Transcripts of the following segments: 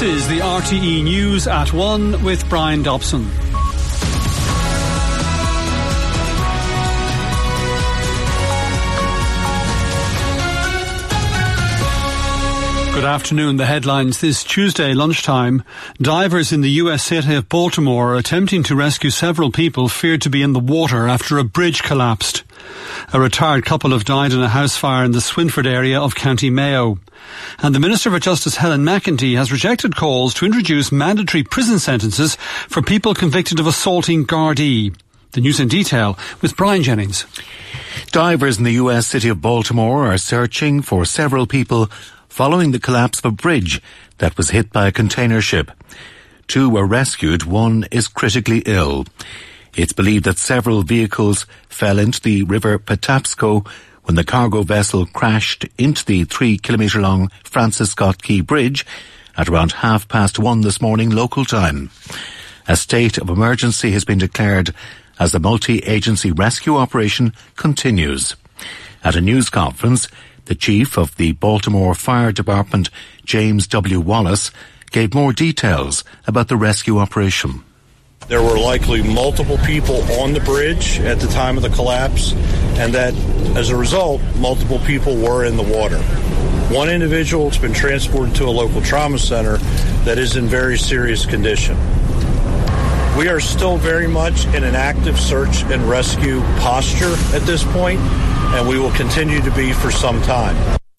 This is the RTE News at 1 with Brian Dobson. Good afternoon. The headlines this Tuesday lunchtime. Divers in the US city of Baltimore are attempting to rescue several people feared to be in the water after a bridge collapsed. A retired couple have died in a house fire in the Swinford area of County Mayo. And the Minister for Justice, Helen McEntee, has rejected calls to introduce mandatory prison sentences for people convicted of assaulting Gardaí. The news in detail with Brian Jennings. Divers in the US city of Baltimore are searching for several people following the collapse of a bridge that was hit by a container ship. 2 were rescued, 1 is critically ill. It's believed that several vehicles fell into the River Patapsco when the cargo vessel crashed into the 3-kilometre-long Francis Scott Key Bridge at around 1:30 this morning local time. A state of emergency has been declared as the multi-agency rescue operation continues. At a news conference, the chief of the Baltimore Fire Department, James W. Wallace, gave more details about the rescue operation. There were likely multiple people on the bridge at the time of the collapse, and that, as a result, multiple people were in the water. 1 individual has been transported to a local trauma center that is in very serious condition. We are still very much in an active search and rescue posture at this point, and we will continue to be for some time.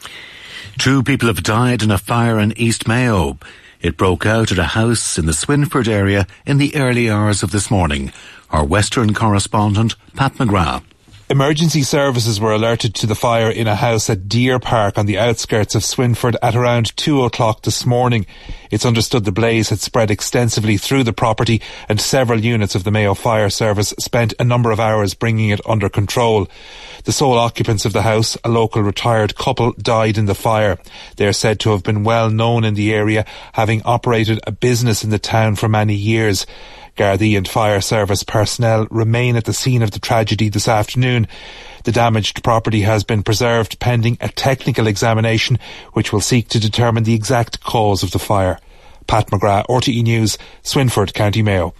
2 people have died in a fire in East Mayo. It broke out at a house in the Swinford area in the early hours of this morning. Our Western correspondent, Pat McGrath. Emergency services were alerted to the fire in a house at Deer Park on the outskirts of Swinford at around 2 o'clock this morning. It's understood the blaze had spread extensively through the property and several units of the Mayo Fire Service spent a number of hours bringing it under control. The sole occupants of the house, a local retired couple, died in the fire. They are said to have been well known in the area, having operated a business in the town for many years. Gardaí and fire service personnel remain at the scene of the tragedy this afternoon. The damaged property has been preserved pending a technical examination which will seek to determine the exact cause of the fire. Pat McGrath, RTE News, Swinford, County Mayo.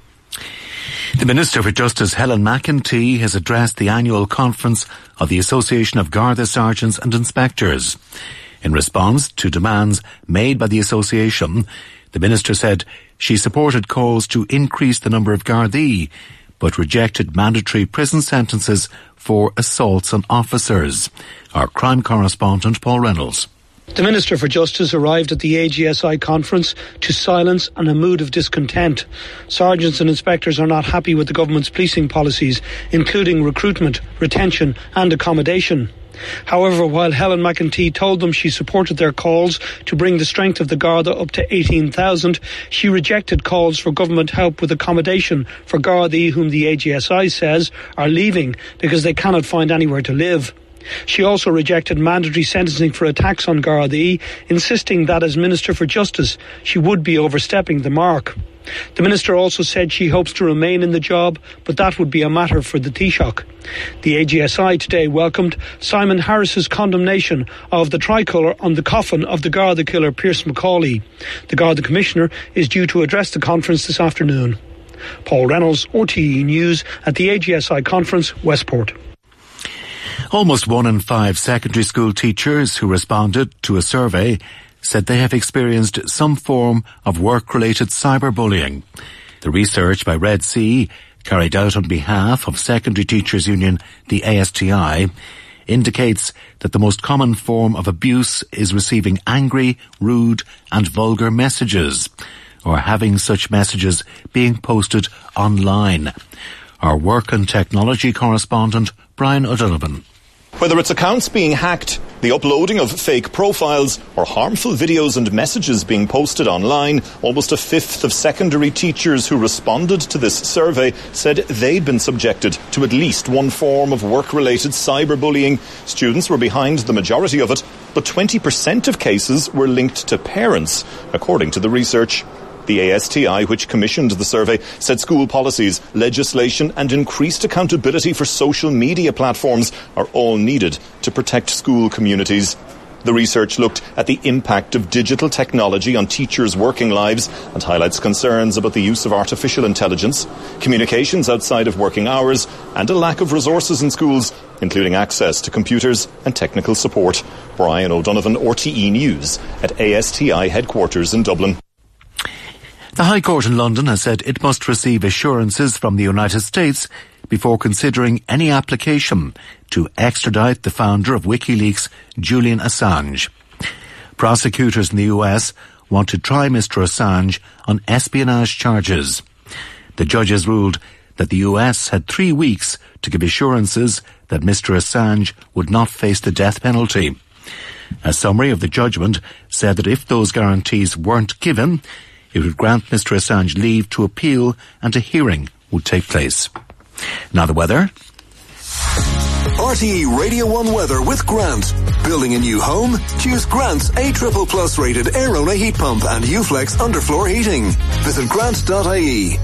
The Minister for Justice, Helen McEntee, has addressed the annual conference of the Association of Garda Sergeants and Inspectors. In response to demands made by the association, the Minister said she supported calls to increase the number of Gardaí, but rejected mandatory prison sentences for assaults on officers. Our crime correspondent, Paul Reynolds. The Minister for Justice arrived at the AGSI conference to silence and a mood of discontent. Sergeants and inspectors are not happy with the government's policing policies, including recruitment, retention and accommodation. However, while Helen McEntee told them she supported their calls to bring the strength of the Garda up to 18,000, she rejected calls for government help with accommodation for Gardaí whom the AGSI says are leaving because they cannot find anywhere to live. She also rejected mandatory sentencing for attacks on Gardaí, insisting that as Minister for Justice she would be overstepping the mark. The Minister also said she hopes to remain in the job, but that would be a matter for the Taoiseach. The AGSI today welcomed Simon Harris's condemnation of the tricolour on the coffin of the Garda killer Pierce McCauley. The Garda Commissioner is due to address the conference this afternoon. Paul Reynolds, RTE News, at the AGSI conference, Westport. Almost 1 in 5 secondary school teachers who responded to a survey said they have experienced some form of work-related cyberbullying. The research by Red C, carried out on behalf of Secondary Teachers Union, the ASTI, indicates that the most common form of abuse is receiving angry, rude and vulgar messages, or having such messages being posted online. Our work and technology correspondent, Brian O'Donovan. Whether it's accounts being hacked, the uploading of fake profiles, or harmful videos and messages being posted online, almost a fifth of secondary teachers who responded to this survey said they'd been subjected to at least one form of work-related cyberbullying. Students were behind the majority of it, but 20% of cases were linked to parents, according to the research. The ASTI, which commissioned the survey, said school policies, legislation and increased accountability for social media platforms are all needed to protect school communities. The research looked at the impact of digital technology on teachers' working lives and highlights concerns about the use of artificial intelligence, communications outside of working hours, and a lack of resources in schools, including access to computers and technical support. Brian O'Donovan, RTE News, at ASTI headquarters in Dublin. The High Court in London has said it must receive assurances from the United States before considering any application to extradite the founder of WikiLeaks, Julian Assange. Prosecutors in the US want to try Mr. Assange on espionage charges. The judges ruled that the US had 3 weeks to give assurances that Mr. Assange would not face the death penalty. A summary of the judgment said that if those guarantees weren't given, it would grant Mr. Assange leave to appeal and a hearing would take place. Now the weather. RTE Radio 1 weather with Grant. Building a new home? Choose Grant's A++ rated Airona heat pump and Uflex underfloor heating. Visit grant.ie.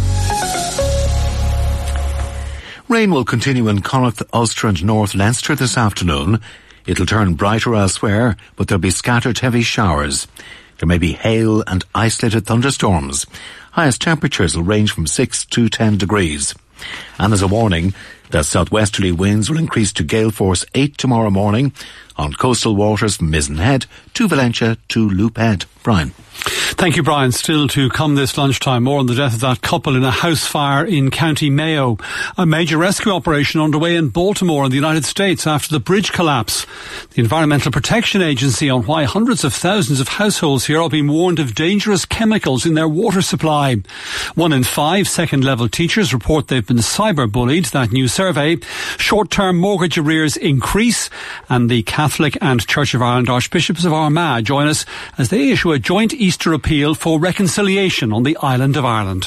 Rain will continue in Connacht, Ulster and North Leinster this afternoon. It'll turn brighter elsewhere, but there'll be scattered heavy showers. There may be hail and isolated thunderstorms. Highest temperatures will range from 6 to 10 degrees. And as a warning, the southwesterly winds will increase to gale force 8 tomorrow morning on coastal waters from Mizen Head to Valentia to Loop Head. Brian. Thank you, Brian. Still to come this lunchtime, more on the death of that couple in a house fire in County Mayo. A major rescue operation underway in Baltimore in the United States after the bridge collapse. The Environmental Protection Agency on why hundreds of thousands of households here are being warned of dangerous chemicals in their water supply. 1 in 5 second-level teachers report they've been cyber-bullied, that new survey. Short-term mortgage arrears increase, and the Catholic and Church of Ireland Archbishops of Armagh join us as they issue a joint Easter appeal for reconciliation on the island of Ireland.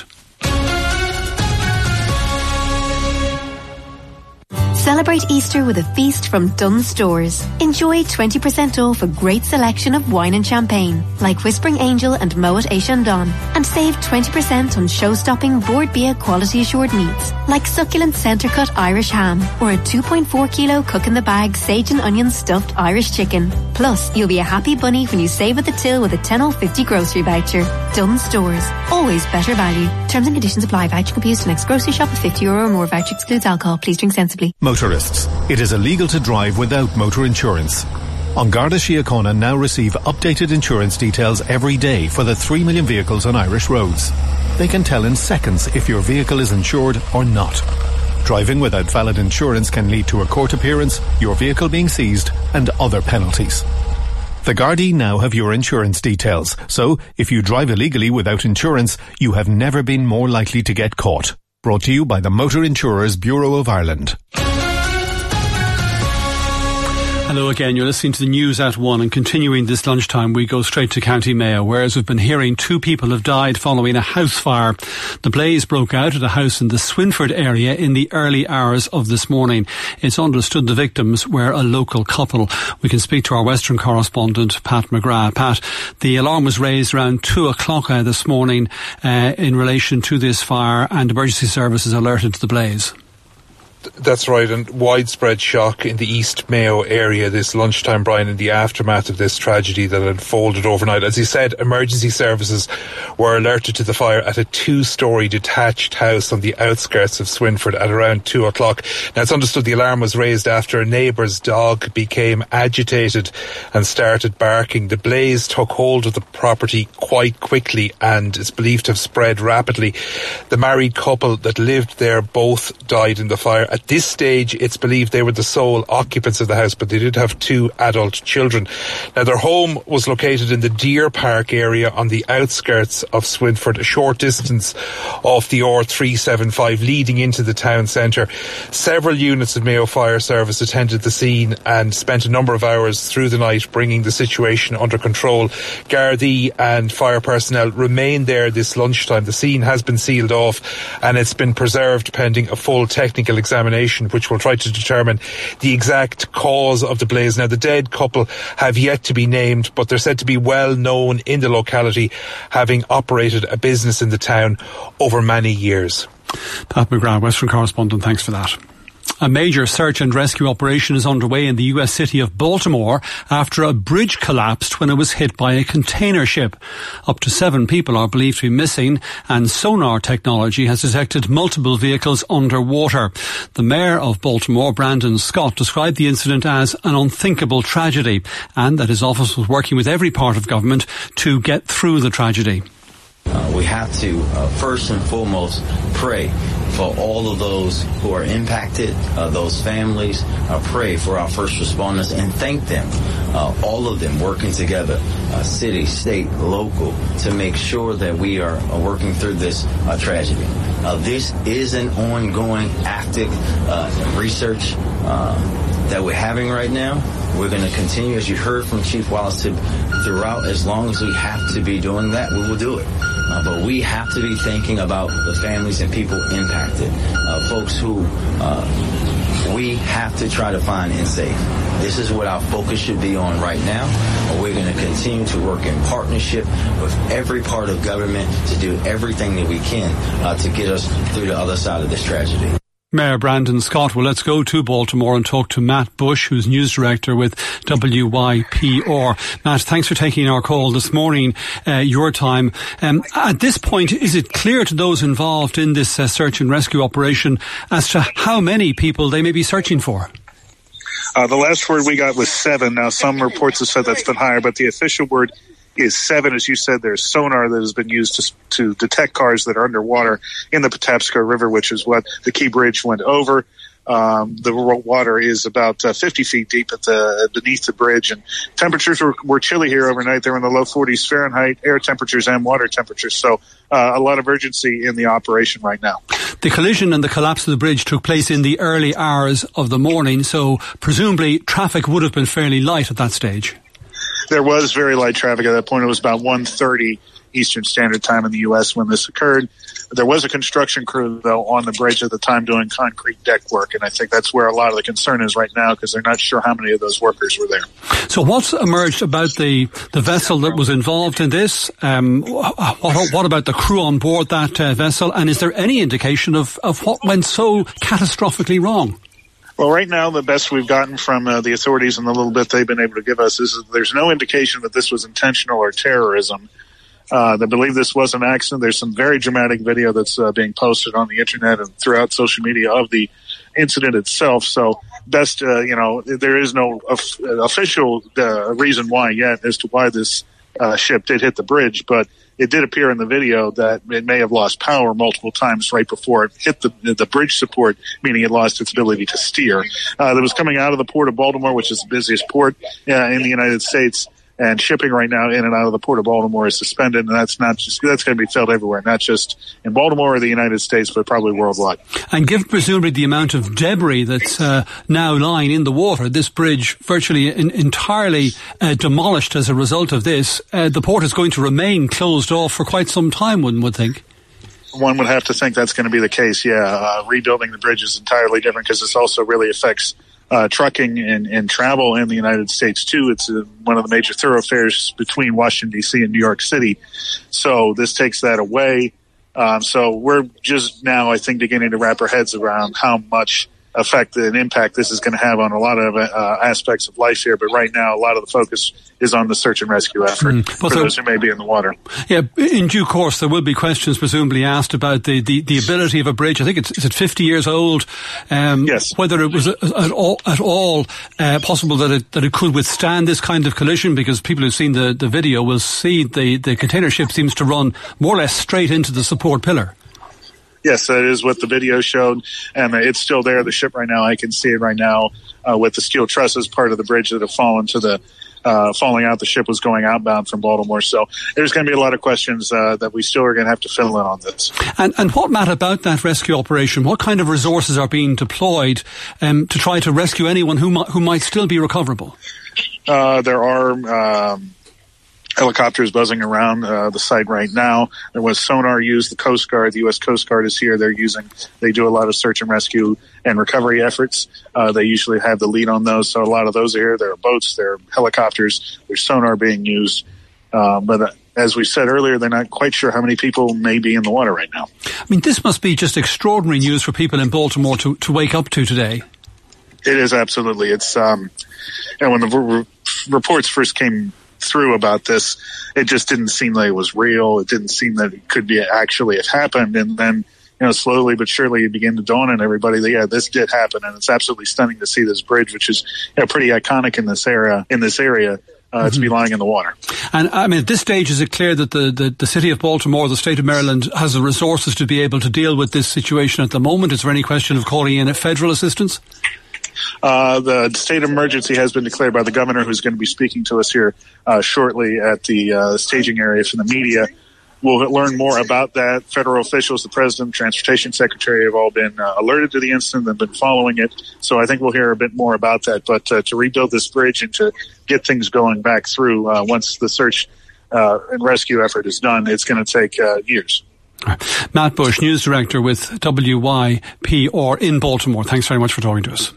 Celebrate Easter with a feast from Dunnes Stores. Enjoy 20% off a great selection of wine and champagne, like Whispering Angel and Moet et Chandon, and save 20% on show-stopping Bord Bia quality assured meats, like succulent centre-cut Irish ham, or a 2.4 kilo cook-in-the-bag sage and onion stuffed Irish chicken. Plus, you'll be a happy bunny when you save at the till with a 10/50 grocery voucher. Dunnes Stores. Always better value. Terms and conditions apply. Voucher can be used to next grocery shop of €50 or more. Voucher excludes alcohol. Please drink sensibly. Motorists, it is illegal to drive without motor insurance. An Garda Síochána now receive updated insurance details every day for the 3 million vehicles on Irish roads. They can tell in seconds if your vehicle is insured or not. Driving without valid insurance can lead to a court appearance, your vehicle being seized, and other penalties. The Gardaí now have your insurance details, so if you drive illegally without insurance, you have never been more likely to get caught. Brought to you by the Motor Insurers Bureau of Ireland. Hello again, you're listening to the news at 1, and continuing this lunchtime we go straight to County Mayo, where as we've been hearing 2 people have died following a house fire. The blaze broke out at a house in the Swinford area in the early hours of this morning. It's understood the victims were a local couple. We can speak to our Western correspondent Pat McGrath. Pat, the alarm was raised around 2 o'clock this morning in relation to this fire, and emergency services alerted to the blaze. That's right, and widespread shock in the East Mayo area this lunchtime, Brian, in the aftermath of this tragedy that unfolded overnight. As you said, emergency services were alerted to the fire at a 2-storey detached house on the outskirts of Swinford at around 2 o'clock. Now, it's understood the alarm was raised after a neighbour's dog became agitated and started barking. The blaze took hold of the property quite quickly and is believed to have spread rapidly. The married couple that lived there both died in the fire. At this stage, it's believed they were the sole occupants of the house, but they did have 2 adult children. Now, their home was located in the Deer Park area on the outskirts of Swinford, a short distance off the R375 leading into the town centre. Several units of Mayo Fire Service attended the scene and spent a number of hours through the night bringing the situation under control. Gardaí and fire personnel remain there this lunchtime. The scene has been sealed off and it's been preserved pending a full technical examination, which will try to determine the exact cause of the blaze. Now, the dead couple have yet to be named, but they're said to be well known in the locality, having operated a business in the town over many years. Pat McGrath, Western correspondent, thanks for that. A major search and rescue operation is underway in the U.S. city of Baltimore after a bridge collapsed when it was hit by a container ship. Up to 7 people are believed to be missing, and sonar technology has detected multiple vehicles underwater. The mayor of Baltimore, Brandon Scott, described the incident as an unthinkable tragedy and that his office was working with every part of government to get through the tragedy. We have to, first and foremost, pray for all of those who are impacted, those families. Pray for our first responders and thank them, all of them working together, city, state, local, to make sure that we are working through this tragedy. This is an ongoing, active research that we're having right now. We're going to continue, as you heard from Chief Wallace, throughout. As long as we have to be doing that, we will do it. But we have to be thinking about the families and people impacted, folks who we have to try to find and save. This is what our focus should be on right now. We're going to continue to work in partnership with every part of government to do everything that we can to get us through the other side of this tragedy. Mayor Brandon Scott. Well, let's go to Baltimore and talk to Matt Bush, who's news director with WYPR. Matt, thanks for taking our call this morning, your time. At this point, is it clear to those involved in this search and rescue operation as to how many people they may be searching for? The last word we got was 7. Now, some reports have said that's been higher, but the official word is 7. As you said, there's sonar that has been used to detect cars that are underwater in the Patapsco River, which is what the Key Bridge went over. The water is about 50 feet deep beneath the bridge, and temperatures were chilly here overnight. They were in the low 40s Fahrenheit, air temperatures and water temperatures. So a lot of urgency in the operation right now. The collision and the collapse of the bridge took place in the early hours of the morning, so presumably traffic would have been fairly light at that stage. There was very light traffic at that point. It was about 1:30 Eastern Standard Time in the U.S. when this occurred. There was a construction crew, though, on the bridge at the time doing concrete deck work, and I think that's where a lot of the concern is right now because they're not sure how many of those workers were there. So what's emerged about the vessel that was involved in this? What about the crew on board that vessel? And is there any indication of what went so catastrophically wrong? Well, right now, the best we've gotten from the authorities and the little bit they've been able to give us is that there's no indication that this was intentional or terrorism. They believe this was an accident. There's some very dramatic video that's being posted on the internet and throughout social media of the incident itself. So best, there is no official reason why yet as to why this ship did hit the bridge, but it did appear in the video that it may have lost power multiple times right before it hit the bridge support, meaning it lost its ability to steer. That was coming out of the port of Baltimore, which is the busiest port in the United States. And shipping right now in and out of the port of Baltimore is suspended, and that's going to be felt everywhere, not just in Baltimore or the United States, but probably worldwide. And given presumably the amount of debris that's now lying in the water, this bridge virtually entirely demolished as a result of this, the port is going to remain closed off for quite some time, one would think. One would have to think that's going to be the case, yeah. Rebuilding the bridge is entirely different because this also really affects trucking and travel in the United States too. It's one of the major thoroughfares between Washington D.C. and New York City. So this takes that away. So we're just now, I think, beginning to wrap our heads around how much effect and impact this is going to have on a lot of aspects of life here. But right now, a lot of the focus is on the search and rescue effort for those who may be in the water. Yeah, in due course, there will be questions presumably asked about the ability of a bridge. I think is it 50 years old? Yes. Whether it was at all possible that it could withstand this kind of collision, because people who've seen the video will see the container ship seems to run more or less straight into the support pillar. Yes, that is what the video showed, and it's still there, the ship right now. I can see it right now with the steel trusses, part of the bridge that have fallen to the falling out. The ship was going outbound from Baltimore, so there's going to be a lot of questions that we still are going to have to fill in on this. And what, Matt, about that rescue operation? What kind of resources are being deployed to try to rescue anyone who might still be recoverable? There are helicopters buzzing around the site right now. There was sonar used. The Coast Guard, the U.S. Coast Guard is here. They do a lot of search and rescue and recovery efforts. They usually have the lead on those. So a lot of those are here. There are boats, there are helicopters, there's sonar being used. But as we said earlier, they're not quite sure how many people may be in the water right now. I mean, this must be just extraordinary news for people in Baltimore to wake up to today. It is, absolutely. It's and when the reports first came through about this, it just didn't seem like it was real. It didn't seem that it could be actually have happened. And then, slowly but surely it began to dawn on everybody that, this did happen. And it's absolutely stunning to see this bridge, which is pretty iconic in this area, to be lying in the water. And I mean, at this stage, is it clear that the city of Baltimore, the state of Maryland, has the resources to be able to deal with this situation at the moment? Is there any question of calling in federal assistance? The state of emergency has been declared by the governor, who's going to be speaking to us here shortly at the staging area for the media. We'll learn more about that. Federal officials, the president, transportation secretary have all been alerted to the incident and been following it. So I think we'll hear a bit more about that. But to rebuild this bridge and to get things going back through once the search and rescue effort is done, it's going to take years. Matt Bush, news director with WYPR in Baltimore. Thanks very much for talking to us.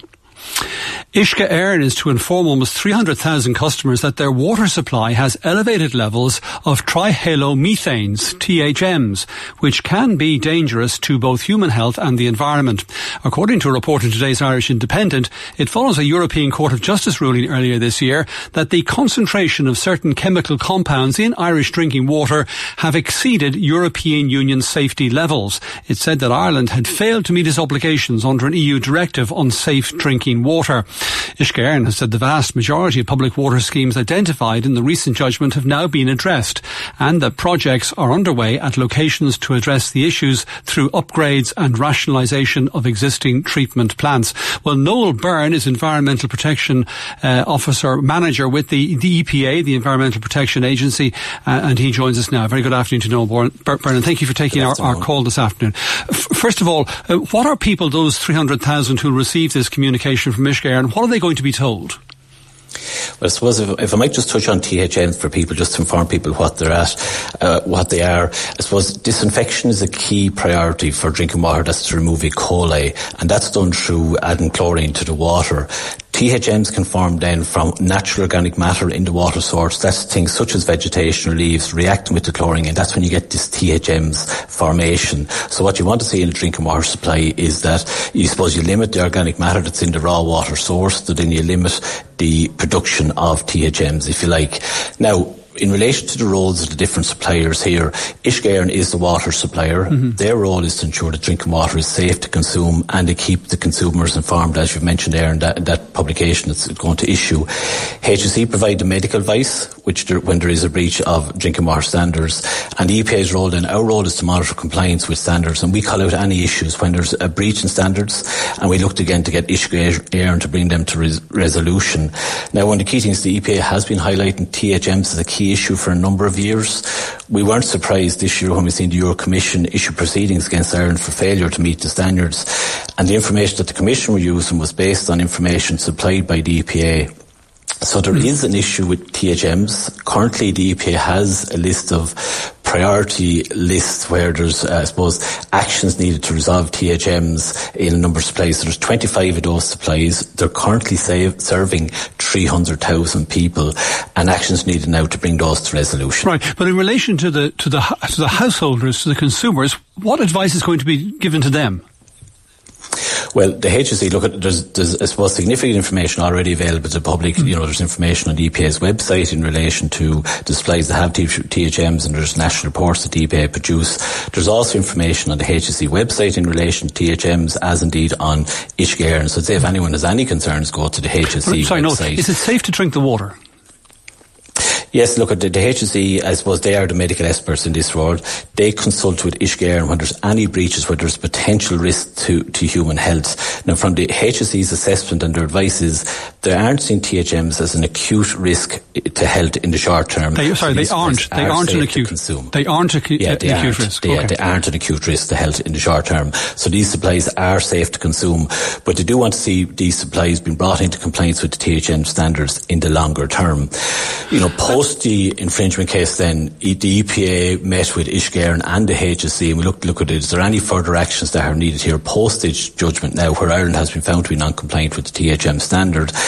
Uisce Éireann is to inform almost 300,000 customers that their water supply has elevated levels of trihalomethanes, THMs, which can be dangerous to both human health and the environment. According to a report in today's Irish Independent, it follows a European Court of Justice ruling earlier this year that the concentration of certain chemical compounds in Irish drinking water have exceeded European Union safety levels. It said that Ireland had failed to meet its obligations under an EU directive on safe drinking water. Uisce Éireann has said the vast majority of public water schemes identified in the recent judgment have now been addressed, and that projects are underway at locations to address the issues through upgrades and rationalisation of existing treatment plants. Well, Noel Byrne is Environmental Protection Manager with the EPA, the Environmental Protection Agency, and he joins us now. Very good afternoon to Noel Byrne, and thank you for taking our call this afternoon. First of all, what are people, those 300,000 who receive this communication from Uisce Éireann, what are they going to be told? Well, I suppose if I might just touch on THMs for people, just to inform people what they're what they are. I suppose disinfection is a key priority for drinking water. That's to remove E. coli, and that's done through adding chlorine to the water. THMs can form then from natural organic matter in the water source. That's things such as vegetation or leaves reacting with the chlorine, and that's when you get this THMs formation. So what you want to see in a drinking water supply is that you limit the organic matter that's in the raw water source, so then you limit the production of THMs, if you like. Now, in relation to the roles of the different suppliers here, Uisce Éireann is the water supplier. Mm-hmm. Their role is to ensure that drinking water is safe to consume and to keep the consumers informed, as you've mentioned there in that publication that's going to issue. HSE provide the medical advice, when there is a breach of drinking water standards. And the EPA's role then, our role is to monitor compliance with standards, and we call out any issues when there's a breach in standards, and we looked again to get Uisce Éireann to bring them to resolution. Now, one of the key things the EPA has been highlighting THMs as a key issue for a number of years. We weren't surprised this year when we seen the Euro Commission issue proceedings against Ireland for failure to meet the standards, and the information that the Commission were using was based on information supplied by the EPA. So there is an issue with THMs. Currently, the EPA has a list of priority lists where there's, actions needed to resolve THMs in a number of supplies. So there's 25 of those supplies. They're currently serving 300,000 people, and actions needed now to bring those to resolution. Right, but in relation to the householders, to the consumers, what advice is going to be given to them? Well, the HSE, there's significant information already available to the public. There's information on the EPA's website in relation to the supplies that have THMs, and there's national reports that the EPA produce. There's also information on the HSE website in relation to THMs, as indeed on Uisce Éireann. So if anyone has any concerns, go to the HSE website. Is it safe to drink the water? Yes, look, at the HSE, I suppose they are the medical experts in this world. They consult with Uisce Éireann when there's any breaches, where there's potential risk to human health. Now, from the HSE's assessment and their advice is they aren't seeing THMs as an acute risk to health in the short term. They aren't an acute risk. They aren't an acute risk to health in the short term. So these supplies are safe to consume, but they do want to see these supplies being brought into compliance with the THM standards in the longer term. Post the infringement case then, the EPA met with Uisce Éireann and the HSE, and we look at it. Is there any further actions that are needed here post this judgment now, where Ireland has been found to be non-compliant with the THM standard?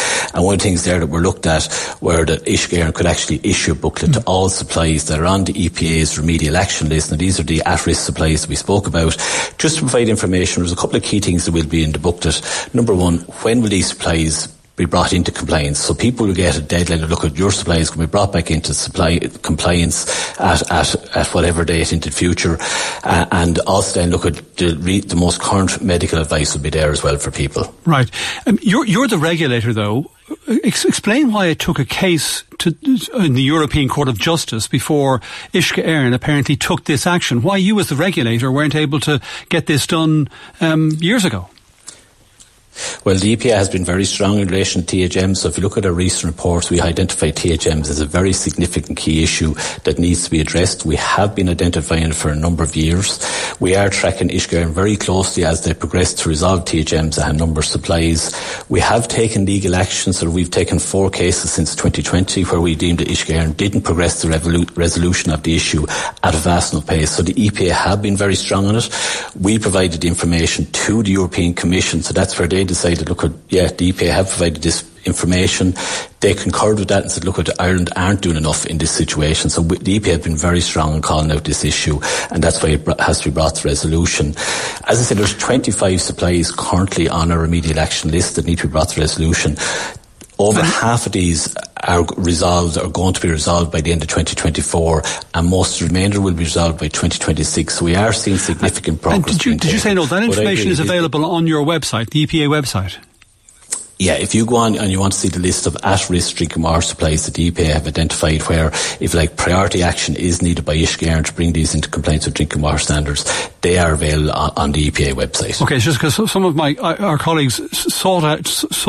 And one of the things there that were looked at were that Uisce could actually issue a booklet to all supplies that are on the EPA's remedial action list. Now, these are the at-risk supplies that we spoke about. Just to provide information, there's a couple of key things that will be in the booklet. Number one, when will these supplies be brought into compliance? So people will get a deadline to look at your supplies can be brought back into supply compliance at whatever date into the future, and also then look at the most current medical advice will be there as well for people. Right. You're the regulator, though. Explain why it took a case in the European Court of Justice before Uisce Éireann apparently took this action. Why you as the regulator weren't able to get this done years ago? Well, the EPA has been very strong in relation to THM, so if you look at our recent reports, we identified THMs as a very significant key issue that needs to be addressed. We have been identifying it for a number of years. We are tracking Uisce Éireann very closely as they progress to resolve THMs and a number of supplies. We have taken legal action, so we've taken 4 cases since 2020 where we deemed that Uisce Éireann didn't progress the resolution of the issue at a vast enough pace. So the EPA have been very strong on it. We provided the information to the European Commission, so that's where they decided, look, the EPA have provided this information. They concurred with that and said, look, Ireland aren't doing enough in this situation. So the EPA have been very strong in calling out this issue, and that's why it has to be brought to resolution. As I said, there's 25 supplies currently on our remedial action list that need to be brought to resolution. Over half of these are going to be resolved by the end of 2024, and most of the remainder will be resolved by 2026. So we are seeing significant progress. Did you say, no, that information is available on your website, the EPA website? Yeah, if you go on and you want to see the list of at-risk drinking water supplies that the EPA have identified where, if like priority action is needed by Uisce Éireann to bring these into compliance with drinking water standards, they are available on the EPA website. Okay, it's just because some of our colleagues sought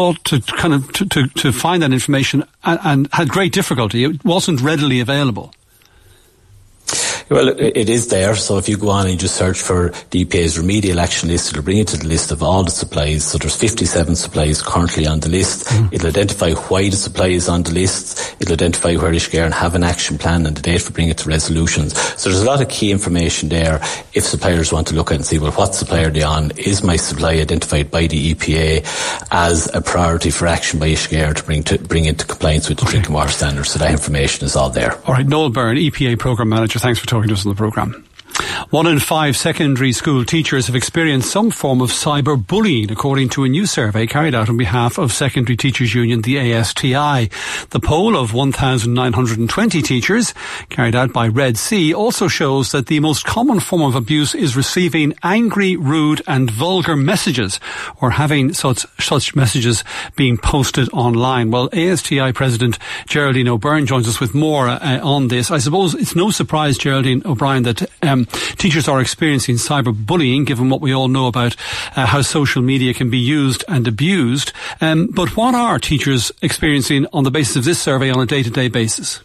to find that information and had great difficulty. It wasn't readily available. Well, it is there. So if you go on and you just search for the EPA's remedial action list, it'll bring you to the list of all the supplies. So there's 57 supplies currently on the list. It'll identify why the supply is on the list. It'll identify where Uisce Éireann have an action plan and the date for bringing it to resolutions. So there's a lot of key information there if suppliers want to look at and see, well, what supplier are they on? Is my supply identified by the EPA as a priority for action by Uisce Éireann to bring into compliance with the drinking water standards? So that information is all there. All right, Noel Byrne, EPA Programme Manager, thanks for talking to us on the programme. 1 in 5 secondary school teachers have experienced some form of cyberbullying, according to a new survey carried out on behalf of Secondary Teachers Union, the ASTI. The poll of 1,920 teachers, carried out by Red C, also shows that the most common form of abuse is receiving angry, rude and vulgar messages, or having such messages being posted online. Well, ASTI President Geraldine O'Byrne joins us with more on this. I suppose it's no surprise, Geraldine O'Brien, that teachers are experiencing cyberbullying, given what we all know about how social media can be used and abused. But what are teachers experiencing on the basis of this survey on a day-to-day basis?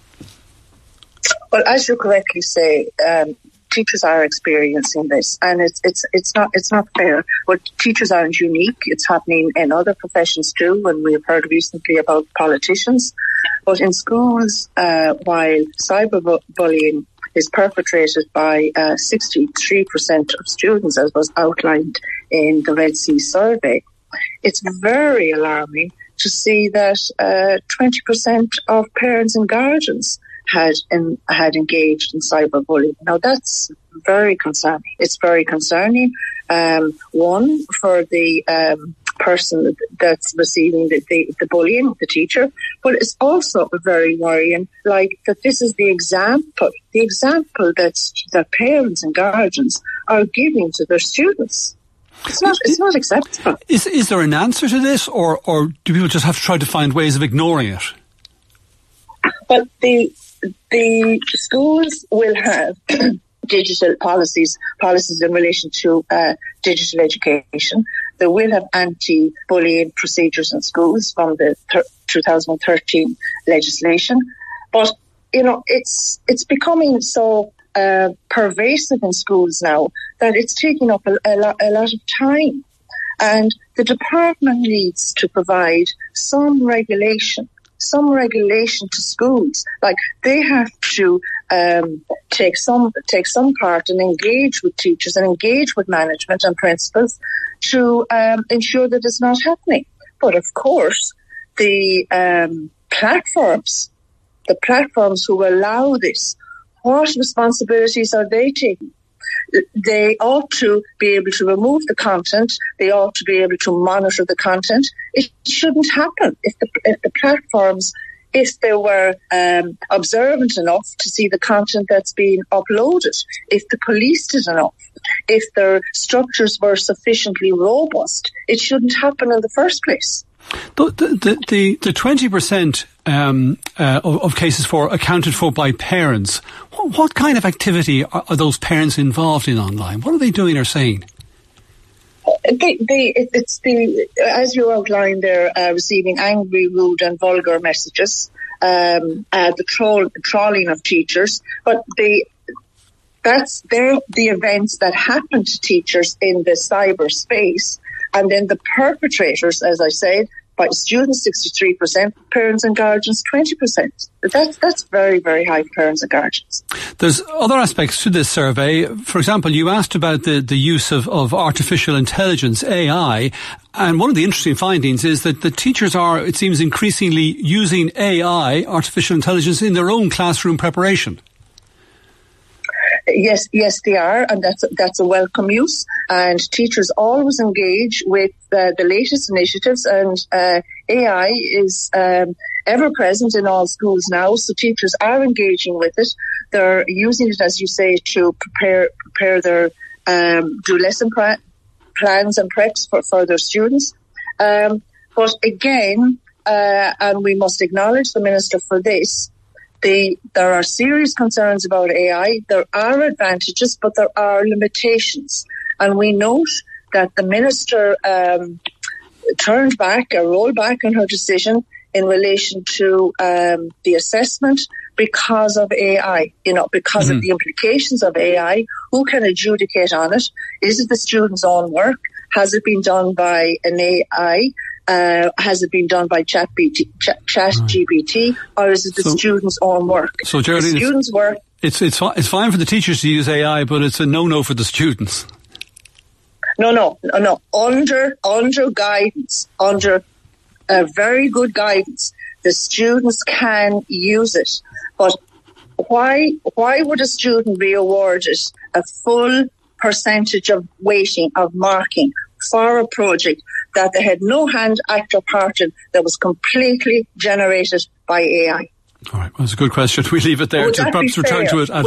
Well, as you correctly say, teachers are experiencing this, and it's not fair. But teachers aren't unique. It's happening in other professions too, and we have heard recently about politicians. But in schools, while cyberbullying is perpetrated by 63% of students, as was outlined in the Red C survey, it's very alarming to see that 20% of parents and guardians had engaged in cyberbullying. Now that's very concerning. It's very concerning. One, for the person that's receiving the bullying, the teacher, but it's also very worrying, like that this is the example that parents and guardians are giving to their students. It's not acceptable. Is there an answer to this, or do people just have to try to find ways of ignoring it? But the schools will have digital policies in relation to digital education. They will have anti-bullying procedures in schools from the 2013 legislation. But, it's becoming so pervasive in schools now that it's taking up a lot of time. And the department needs to provide some regulation to schools. Like, they have to take some part and engage with teachers and engage with management and principals to ensure that it's not happening. But of course, the platforms who allow this, what responsibilities are they taking? They ought to be able to remove the content. They ought to be able to monitor the content. It shouldn't happen if the platforms, if they were observant enough to see the content that's being uploaded, if the police did enough, if their structures were sufficiently robust, it shouldn't happen in the first place. The 20% of cases accounted for by parents. What kind of activity are those parents involved in online? What are they doing or saying? It's as you outlined there, receiving angry, rude and vulgar messages, the trolling of teachers, but they're the events that happen to teachers in the cyberspace, and then the perpetrators, as I said, by students 63%, parents and guardians 20%. That's very, very high for parents and guardians. There's other aspects to this survey. For example, you asked about the use of artificial intelligence, AI, and one of the interesting findings is that the teachers are, it seems, increasingly using AI, artificial intelligence, in their own classroom preparation. Yes, they are, and that's a welcome use. And teachers always engage with the latest initiatives, and AI is ever present in all schools now. So teachers are engaging with it. They're using it, as you say, to prepare their do lesson plans and preps for their students. But again, and we must acknowledge the Minister for this. There are serious concerns about AI. There are advantages, but there are limitations. And we note that the Minister rolled back on her decision in relation to the assessment because of AI, because of the implications of AI. Who can adjudicate on it? Is it the student's own work? Has it been done by an AI? Has it been done by ChatGPT, or is it the student's own work? So, Geraldine, the student's work. It's fine for the teachers to use AI, but it's a no for the students. No. Under guidance, under very good guidance, the students can use it. But why would a student be awarded a full percentage of weighting, of marking for a project that they had no hand, act or part in, that was completely generated by AI? All right, well, that's a good question. We leave it there to perhaps return to it at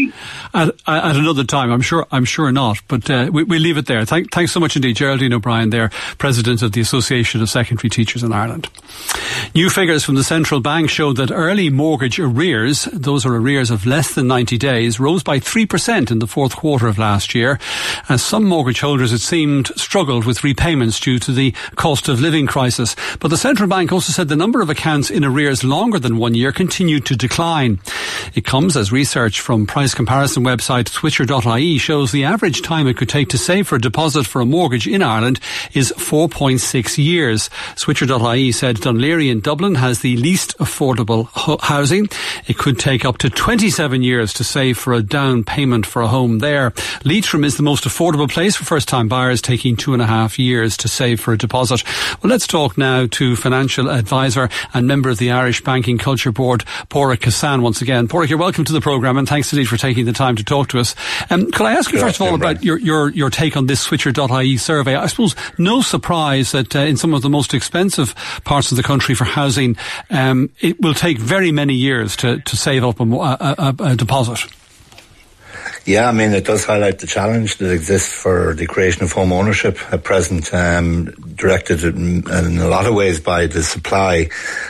another time. I'm sure not, but we leave it there. Thanks so much indeed, Geraldine O'Brien there, President of the Association of Secondary Teachers in Ireland. New figures from the Central Bank show that early mortgage arrears, those are arrears of less than 90 days, rose by 3% in the fourth quarter of last year, as some mortgage holders, it seemed, struggled with repayments due to the cost of living crisis. But the Central Bank also said the number of accounts in arrears longer than 1 year continued to decline. It comes as research from price comparison website Switcher.ie shows the average time it could take to save for a deposit for a mortgage in Ireland is 4.6 years. Switcher.ie said Dunleary in Dublin has the least affordable housing. It could take up to 27 years to save for a down payment for a home there. Leitrim is the most affordable place for first-time buyers, taking 2.5 years to save for a deposit. Well, let's talk now to financial advisor and member of the Irish Banking Culture Board, Pádraig Cassan, once again. Pádraig, you're welcome to the programme, and thanks indeed for taking the time to talk to us. Could I ask you first of all about your take on this Switcher.ie survey? I suppose no surprise that in some of the most expensive parts of the country for housing, it will take very many years to save up a deposit. Yeah, I mean, it does highlight the challenge that exists for the creation of home ownership at present, directed in a lot of ways by the supply.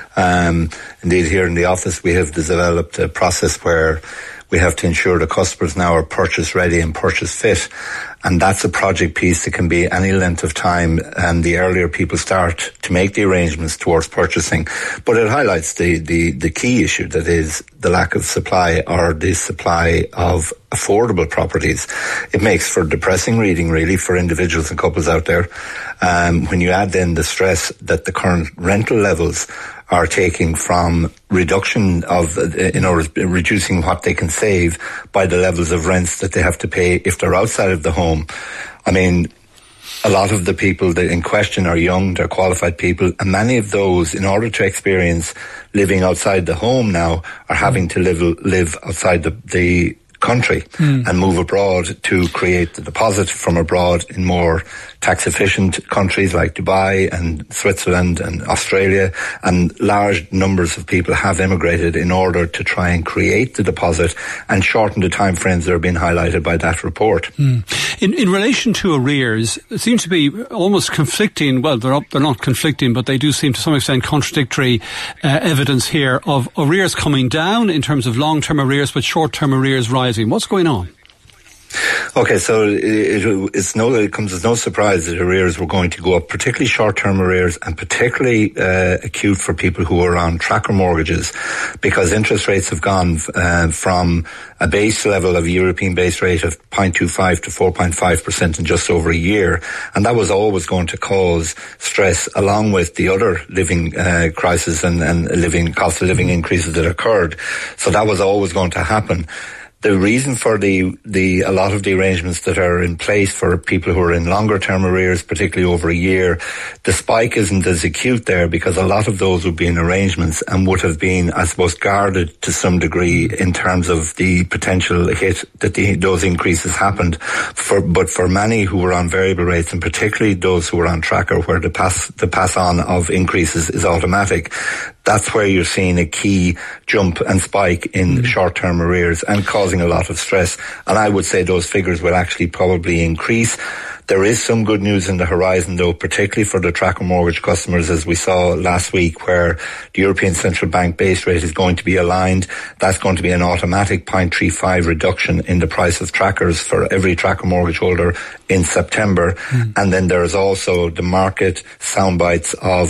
Indeed, here in the office, we have developed a process where we have to ensure the customers now are purchase ready and purchase fit. And that's a project piece that can be any length of time, and the earlier people start to make the arrangements towards purchasing. But it highlights the key issue, that is the lack of supply, or the supply of affordable properties. It makes for depressing reading, really, for individuals and couples out there. When you add in the stress that the current rental levels are taking from reduction of, reducing what they can save by the levels of rents that they have to pay if they're outside of the home. I mean, a lot of the people that in question are young, they're qualified people, and many of those, in order to experience living outside the home now, are having to live outside the country and move abroad to create the deposit from abroad in more tax efficient countries like Dubai and Switzerland and Australia, and large numbers of people have immigrated in order to try and create the deposit and shorten the time frames that are being highlighted by that report. In relation to arrears, it seems to be almost conflicting, well, they're not conflicting, but they do seem to some extent contradictory evidence here of arrears coming down in terms of long-term arrears, but short-term arrears rising. What's going on? Okay, so it comes as no surprise that arrears were going to go up, particularly short-term arrears, and particularly acute for people who are on tracker mortgages, because interest rates have gone from a base level of a European base rate of 0.25 to 4.5% in just over a year, and that was always going to cause stress, along with the other living crisis and living cost of living increases that occurred. So that was always going to happen. The reason for a lot of the arrangements that are in place for people who are in longer term arrears, particularly over a year, the spike isn't as acute there, because a lot of those would be in arrangements and would have been, I suppose, guarded to some degree in terms of the potential hit that those increases happened. But for many who were on variable rates, and particularly those who were on tracker, where the pass on of increases is automatic, that's where you're seeing a key jump and spike in short-term arrears and causing a lot of stress. And I would say those figures will actually probably increase. There is some good news in the horizon, though, particularly for the tracker mortgage customers, as we saw last week, where the European Central Bank base rate is going to be aligned. That's going to be an automatic 0.35 reduction in the price of trackers for every tracker mortgage holder in September. And then there is also the market soundbites of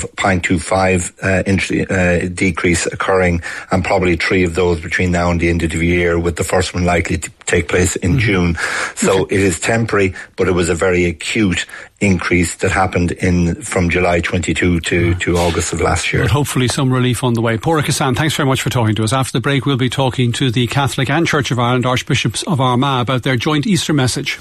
0.25 decrease occurring, and probably 3 of those between now and the end of the year, with the first one likely to take place in June. So it is temporary, but it was a very acute increase that happened from July 22 to August of last year. But hopefully some relief on the way. Pádraig Hassan, thanks very much for talking to us. After the break, we'll be talking to the Catholic and Church of Ireland Archbishops of Armagh about their joint Easter message.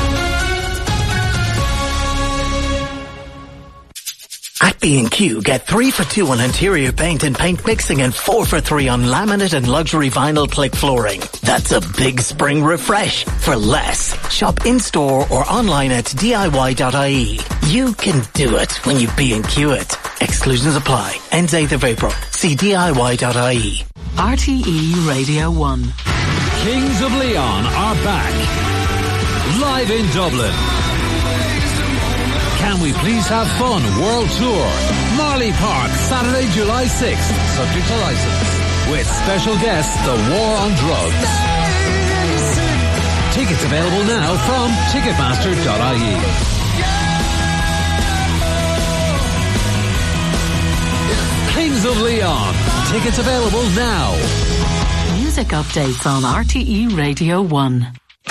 At B&Q, get 3 for 2 on interior paint and paint mixing, and 4 for 3 on laminate and luxury vinyl click flooring. That's a big spring refresh for less. Shop in-store or online at DIY.ie. You can do it when you B&Q it. Exclusions apply. Ends 8th of April. See DIY.ie. RTE Radio 1. Kings of Leon are back. Live in Dublin. Can We Please Have Fun World Tour, Marley Park, Saturday, July 6th, subject to license, with special guests, The War on Drugs. Tickets available now from Ticketmaster.ie. Kings of Leon, tickets available now. Music updates on RTE Radio 1.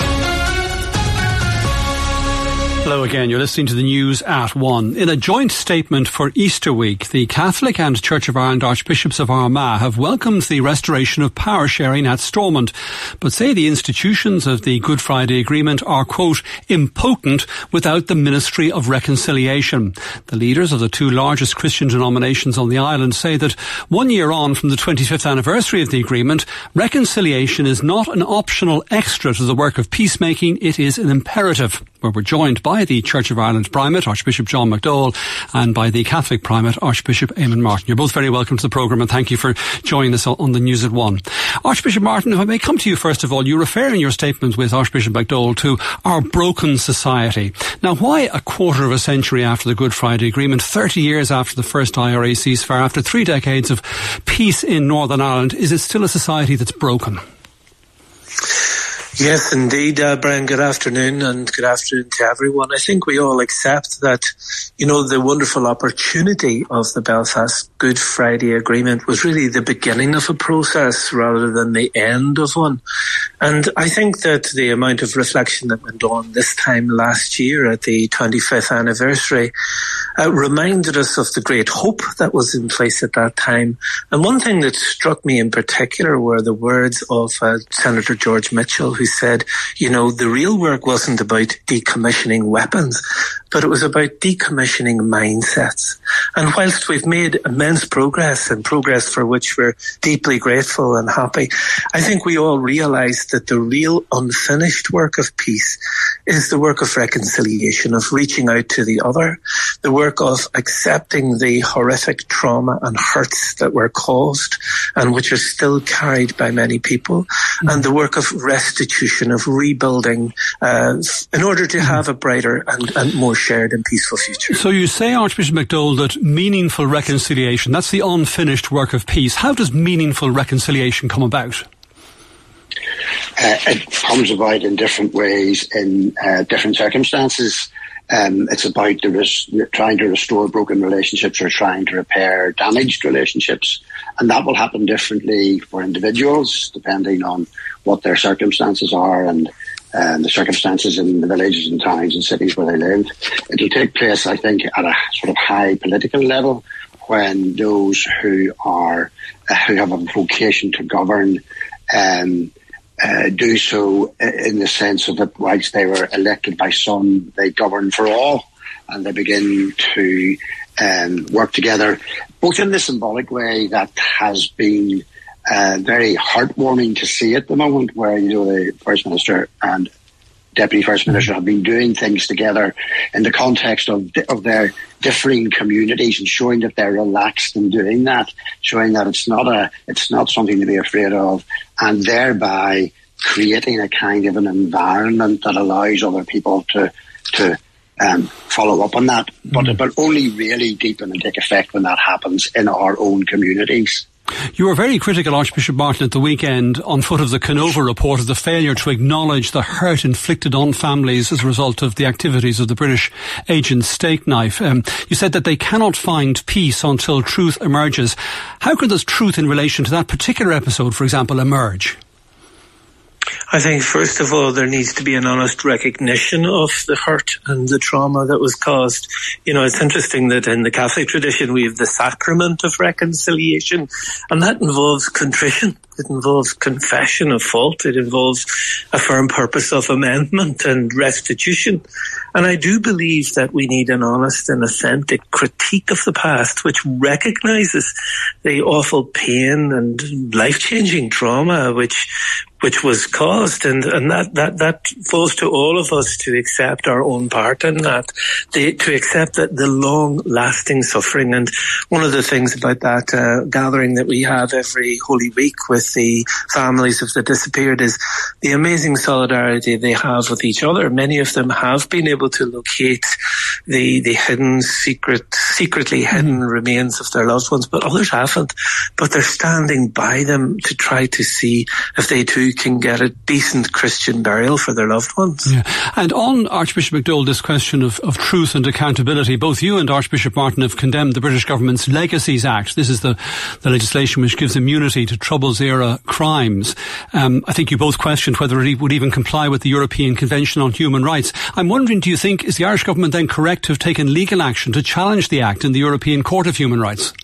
Hello again, you're listening to the news at 1. In a joint statement for Easter week, the Catholic and Church of Ireland Archbishops of Armagh have welcomed the restoration of power sharing at Stormont, but say the institutions of the Good Friday Agreement are, quote, impotent without the Ministry of Reconciliation. The leaders of the 2 largest Christian denominations on the island say that 1 year on from the 25th anniversary of the agreement, reconciliation is not an optional extra to the work of peacemaking, it is an imperative. Where we're joined by the Church of Ireland Primate, Archbishop John McDowell, and by the Catholic Primate, Archbishop Eamon Martin. You're both very welcome to the programme, and thank you for joining us on the News at 1. Archbishop Martin, if I may come to you first of all, you refer in your statement with Archbishop McDowell to our broken society. Now, why a quarter of a century after the Good Friday Agreement, 30 years after the first IRA ceasefire, after 3 decades of peace in Northern Ireland, is it still a society that's broken? Yes, indeed, Brian. Good afternoon, and good afternoon to everyone. I think we all accept that, the wonderful opportunity of the Belfast Good Friday Agreement was really the beginning of a process rather than the end of one. And I think that the amount of reflection that went on this time last year at the 25th anniversary reminded us of the great hope that was in place at that time. And one thing that struck me in particular were the words of Senator George Mitchell, who said, the real work wasn't about decommissioning weapons, but it was about decommissioning mindsets. And whilst we've made immense progress, and progress for which we're deeply grateful and happy, I think we all realise that the real unfinished work of peace is the work of reconciliation, of reaching out to the other, the work of accepting the horrific trauma and hurts that were caused and which are still carried by many people, and the work of restitution, of rebuilding, in order to have a brighter and more shared and peaceful future. So you say, Archbishop McDowell, that meaningful reconciliation, that's the unfinished work of peace. How does meaningful reconciliation come about? It comes about in different ways, in different circumstances. It's about trying to restore broken relationships or trying to repair damaged relationships. And that will happen differently for individuals, depending on what their circumstances are and the circumstances in the villages and towns and cities where they live. It'll take place, I think, at a sort of high political level, when those who have a vocation to govern do so in the sense of that whilst they were elected by some, they govern for all, and they begin to work together, both in the symbolic way that has been very heartwarming to see at the moment, where, you know, the First Minister and Deputy First Minister have been doing things together in the context of their differing communities, and showing that they're relaxed in doing that, showing that it's not something to be afraid of, and thereby creating a kind of an environment that allows other people to follow up on that. But it will only really deepen and take effect when that happens in our own communities. You were very critical, Archbishop Martin, at the weekend on foot of the Canova report of the failure to acknowledge the hurt inflicted on families as a result of the activities of the British agent Stakeknife. You said that they cannot find peace until truth emerges. How can this truth in relation to that particular episode, for example, emerge? I think, first of all, there needs to be an honest recognition of the hurt and the trauma that was caused. You know, it's interesting that in the Catholic tradition we have the sacrament of reconciliation, and that involves contrition. It involves confession of fault. It involves a firm purpose of amendment and restitution. And I do believe that we need an honest and authentic critique of the past, which recognises the awful pain and life-changing trauma which was caused, and that falls to all of us to accept our own part in that, to accept that the long-lasting suffering. And one of the things about that gathering that we have every Holy Week with the families of the disappeared is the amazing solidarity they have with each other. Many of them have been able to locate the hidden, secretly hidden remains of their loved ones, but others haven't. But they're standing by them to try to see if they too can get a decent Christian burial for their loved ones. Yeah. And on, Archbishop McDowell, this question of truth and accountability, both you and Archbishop Martin have condemned the British government's Legacies Act. This is the legislation which gives immunity to Troubles-era crimes. I think you both questioned whether it would even comply with the European Convention on Human Rights. I'm wondering, do you think, is the Irish government then correct to have taken legal action to challenge the Act in the European Court of Human Rights?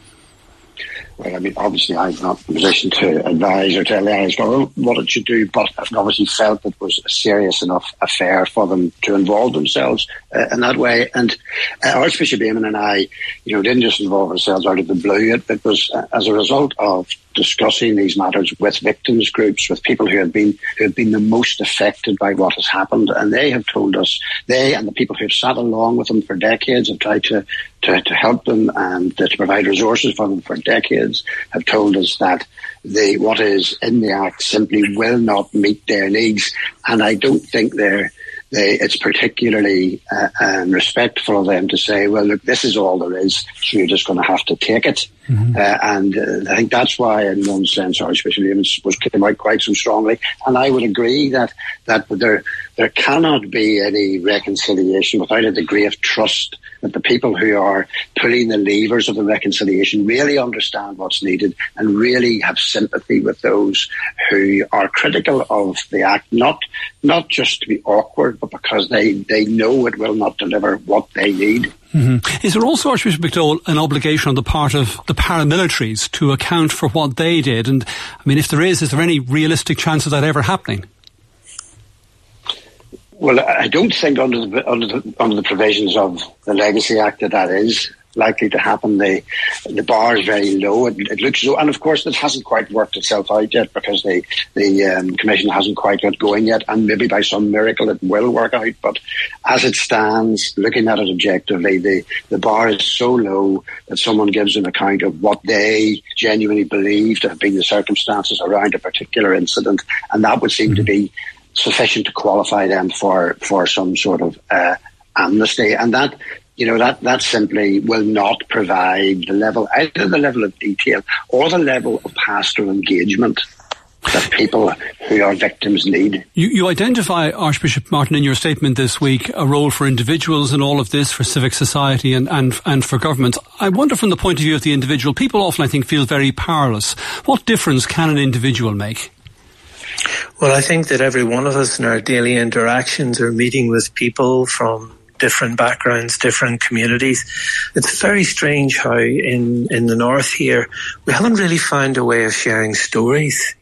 Well, I mean, obviously I'm not in a position to advise or tell the Irish government what it should do, but I've obviously felt it was a serious enough affair for them to involve themselves in that way. And Archbishop Eamon and I, you know, didn't just involve ourselves out of the blue. It was as a result of discussing these matters with victims groups, with people who have been the most affected by what has happened. And they have told us, they and the people who have sat along with them for decades, have tried to help them and to provide resources for them for decades, have told us that what is in the Act simply will not meet their needs. And I don't think it's particularly respectful of them to say, well, look, this is all there is, so you're just going to have to take it. Mm-hmm. And I think that's why, in one sense, Archbishop Eamon came out quite so strongly. And I would agree that there cannot be any reconciliation without a degree of trust that the people who are pulling the levers of the reconciliation really understand what's needed and really have sympathy with those who are critical of the Act, not just to be awkward, but because they know it will not deliver what they need. Mm-hmm. Is there also, Archbishop McDowell, an obligation on the part of the paramilitaries to account for what they did? And, I mean, if there is there any realistic chance of that ever happening? Well, I don't think under the provisions of the Legacy Act that is likely to happen. The bar is very low. It looks so, and of course it hasn't quite worked itself out yet because the Commission hasn't quite got going yet, and maybe by some miracle it will work out. But as it stands, looking at it objectively, the bar is so low that someone gives an account of what they genuinely believe to have been the circumstances around a particular incident, and that would seem to be sufficient to qualify them for some sort of amnesty, and that simply will not provide either the level of detail or the level of pastoral engagement that people who are victims need. You identify, Archbishop Martin, in your statement this week, a role for individuals in all of this, for civic society and for governments. I wonder, from the point of view of the individual, people often, I think, feel very powerless. What difference can an individual make? Well, I think that every one of us in our daily interactions are meeting with people from different backgrounds, different communities. It's very strange how in the north here, we haven't really found a way of sharing stories,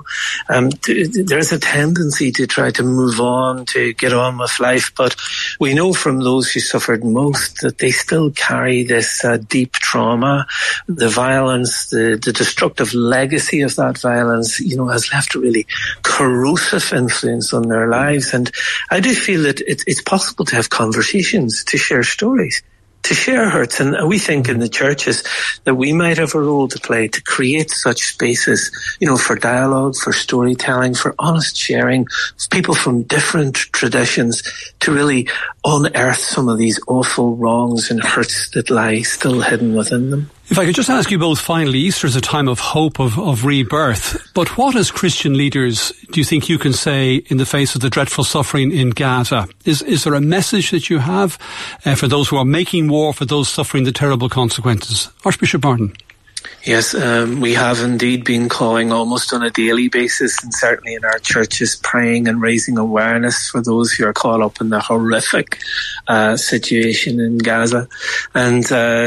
there's a tendency to try to move on, to get on with life, but we know from those who suffered most that they still carry this deep trauma. The violence, the destructive legacy of that violence, has left a really corrosive influence on their lives. And I do feel that it's possible to have conversations, to share stories, to share hurts. And we think in the churches that we might have a role to play to create such spaces, for dialogue, for storytelling, for honest sharing, people from different traditions to really unearth some of these awful wrongs and hurts that lie still hidden within them. If I could just ask you both finally, Easter is a time of hope, of rebirth, but what as Christian leaders do you think you can say in the face of the dreadful suffering in Gaza? Is there a message that you have for those who are making war, for those suffering the terrible consequences? Archbishop Martin. Yes, we have indeed been calling almost on a daily basis, and certainly in our churches, praying and raising awareness for those who are caught up in the horrific situation in Gaza, and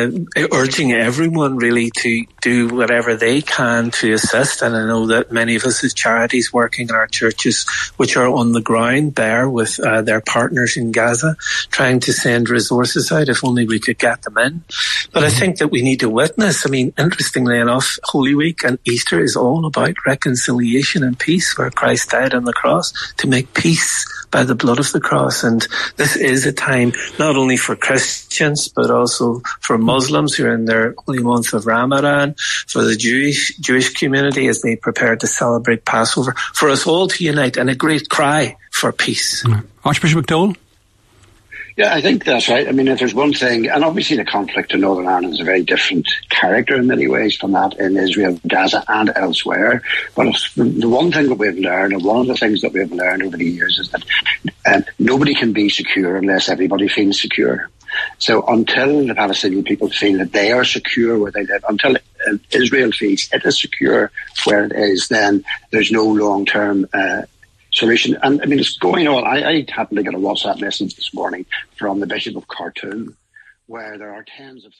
urging everyone really to do whatever they can to assist. And I know that many of us as charities working in our churches, which are on the ground there with their partners in Gaza, trying to send resources out, if only we could get them in. But I think that we need to witness. I mean, interestingly enough, Holy Week and Easter is all about reconciliation and peace, where Christ died on the cross to make peace by the blood of the cross. And this is a time not only for Christians, but also for Muslims who are in their holy month of Ramadan, for the Jewish community as they prepare to celebrate Passover, for us all to unite in a great cry for peace. Archbishop McDowell? Yeah, I think that's right. I mean, if there's one thing, and obviously the conflict in Northern Ireland is a very different character in many ways from that in Israel, Gaza and elsewhere. But the one thing that we've learned, and one of the things that we've learned over the years, is that nobody can be secure unless everybody feels secure. So until the Palestinian people feel that they are secure where they live, until Israel feels it is secure where it is, then there's no long-term solution. And I mean, it's going on. I happened to get a WhatsApp message this morning from the Bishop of Khartoum, where there are tens of